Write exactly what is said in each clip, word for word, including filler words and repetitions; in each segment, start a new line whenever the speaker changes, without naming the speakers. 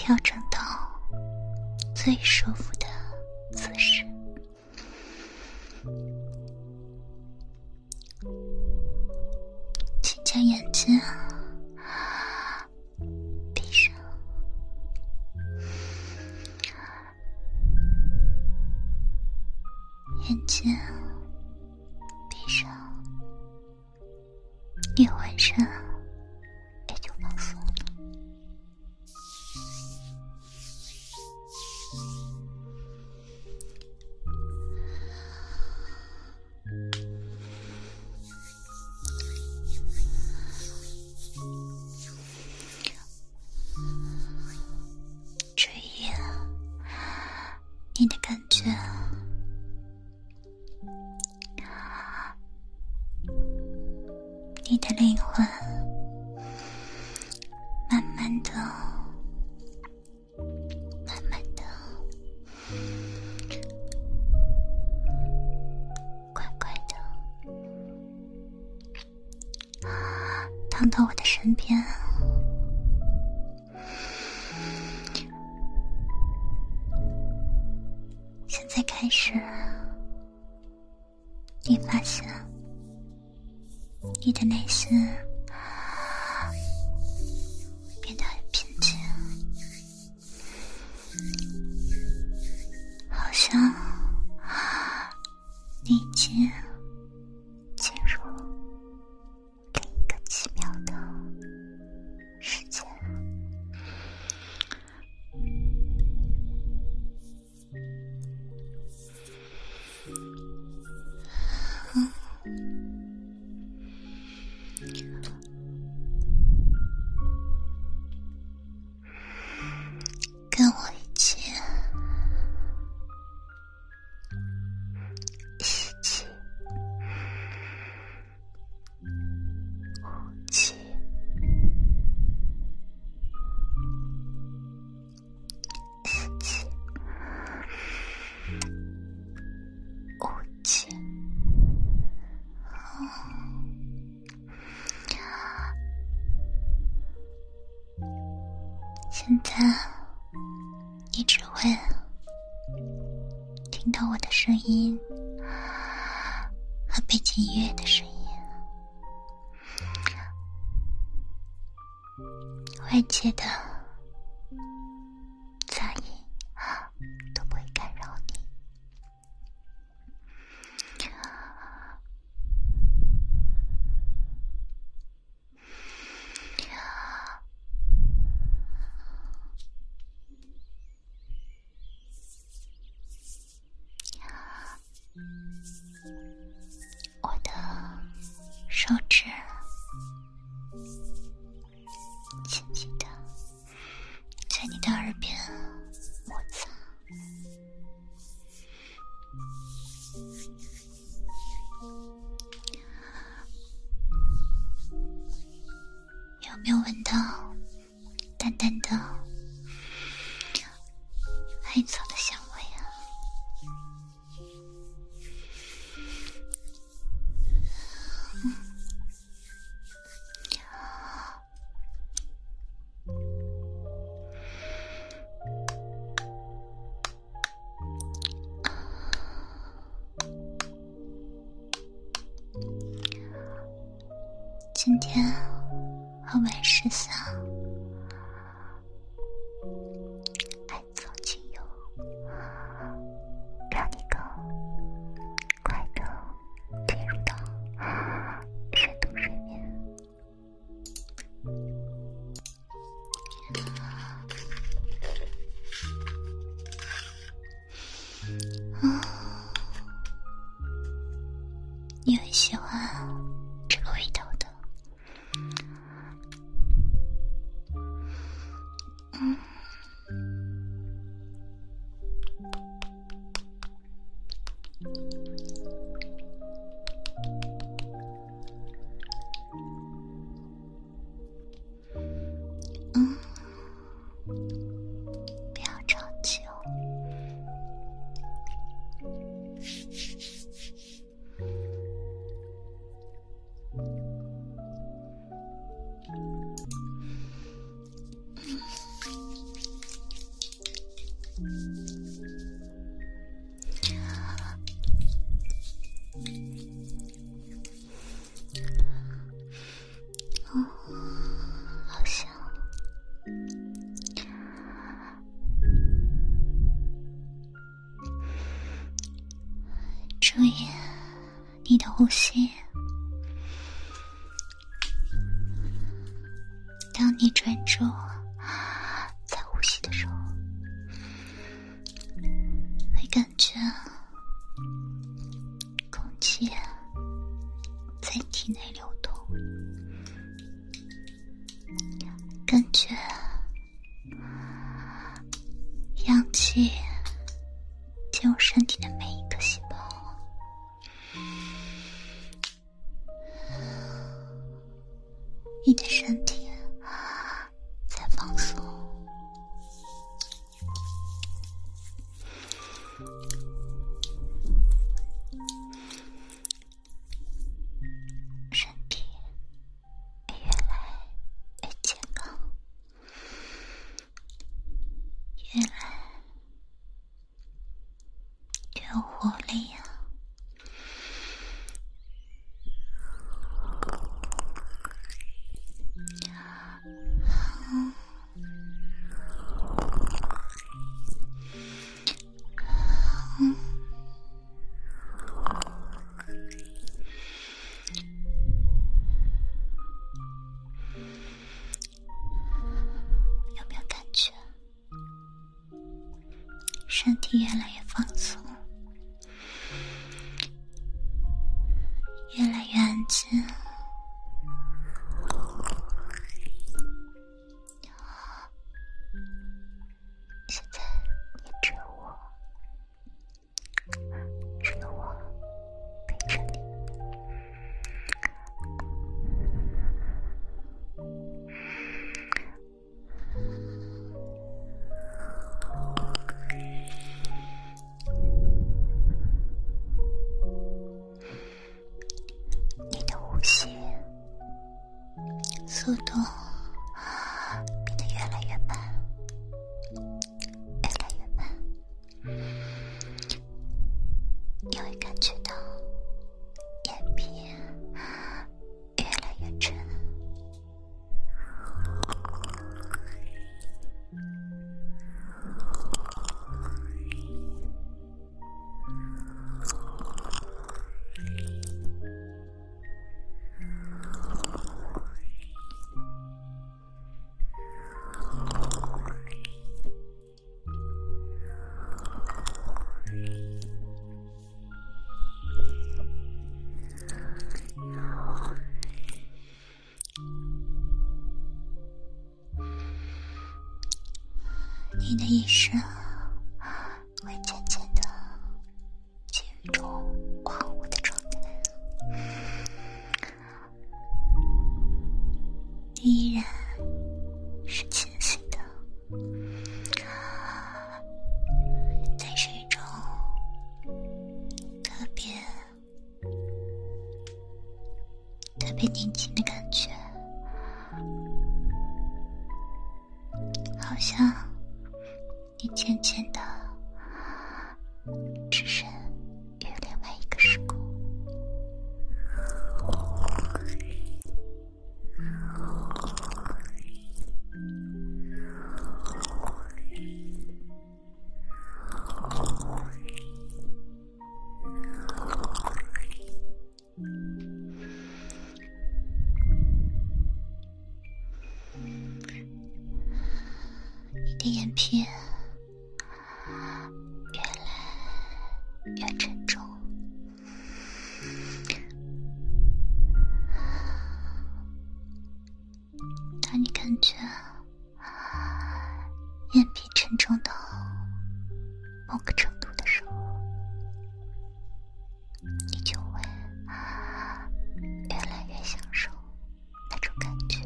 调整到最舒服的姿势。请将眼睛闭上，眼睛闭上，一回身也就放松了。注意你的感觉，你的灵魂慢慢的慢慢的乖乖的躺到我的身边。现在开始，你发现你的内心变得很平静，好像你已经进入另一个奇妙的世界。跟我一起吸气，呼气，吸气，呼气。现在你只会听到我的声音和背景音乐的声音，外界的杂音都不会干扰你。我的手指轻轻地在你的耳边摩擦，有没有闻到淡淡的艾草的香味啊？今天和晚事项艾草精油，让你更快的进入到深度睡眠。嗯，你很喜欢这个味道的。 注意你的呼吸。当你专注在呼吸的时候，会感觉空气在体内流动，感觉氧气进入身体的每一个细胞。你的身体在放松，身体越来越健康，越来越有活力啊！有没有感觉身体越来越放松，越来越安静？现在你只有我，只有我陪着你。你的呼吸速度变得越来越慢，越来越慢，你会感觉到眼皮越来越沉，你的意识会渐渐的进入一种恍惚的状态，你依然是清醒的，但是一种特别特别宁静的感觉，好像你渐渐的置身于另外一个时空。你的眼皮越来越沉重，当你感觉眼皮沉重到某个程度的时候，你就会越来越享受那种感觉。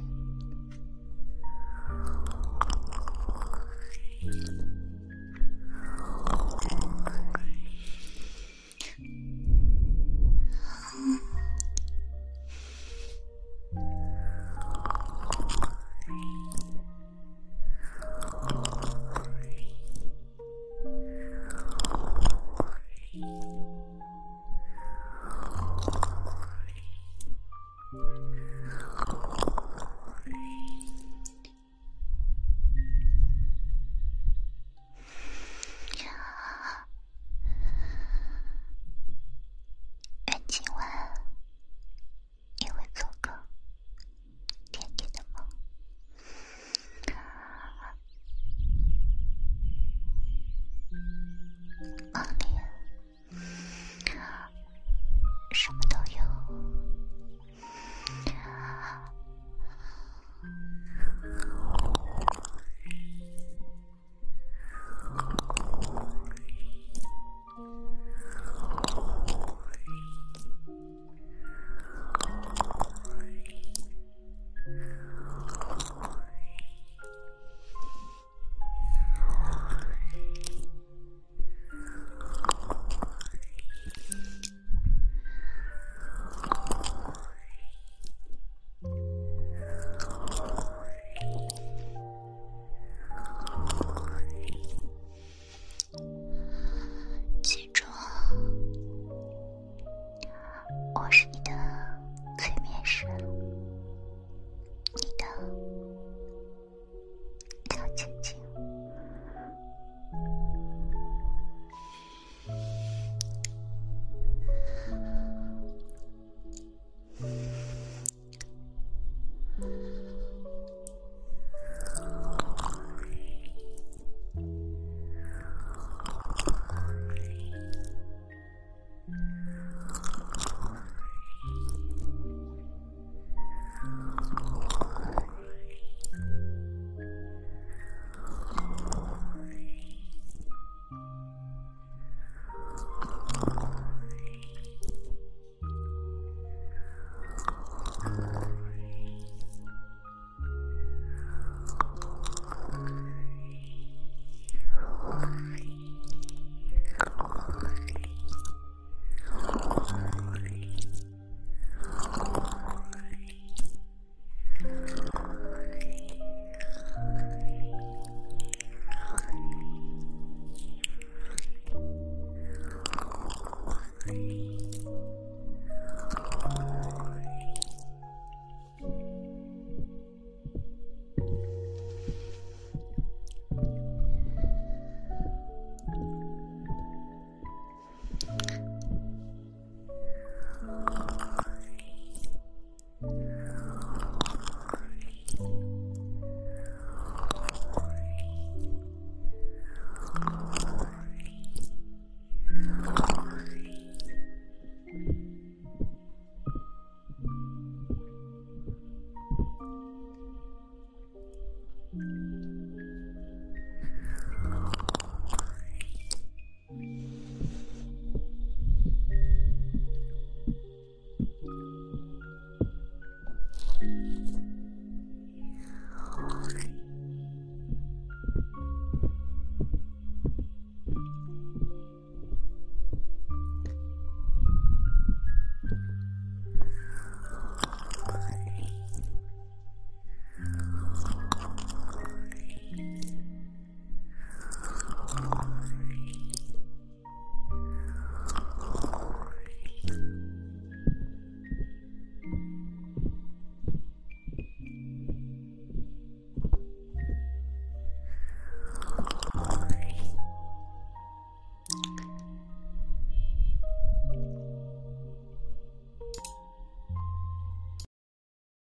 里。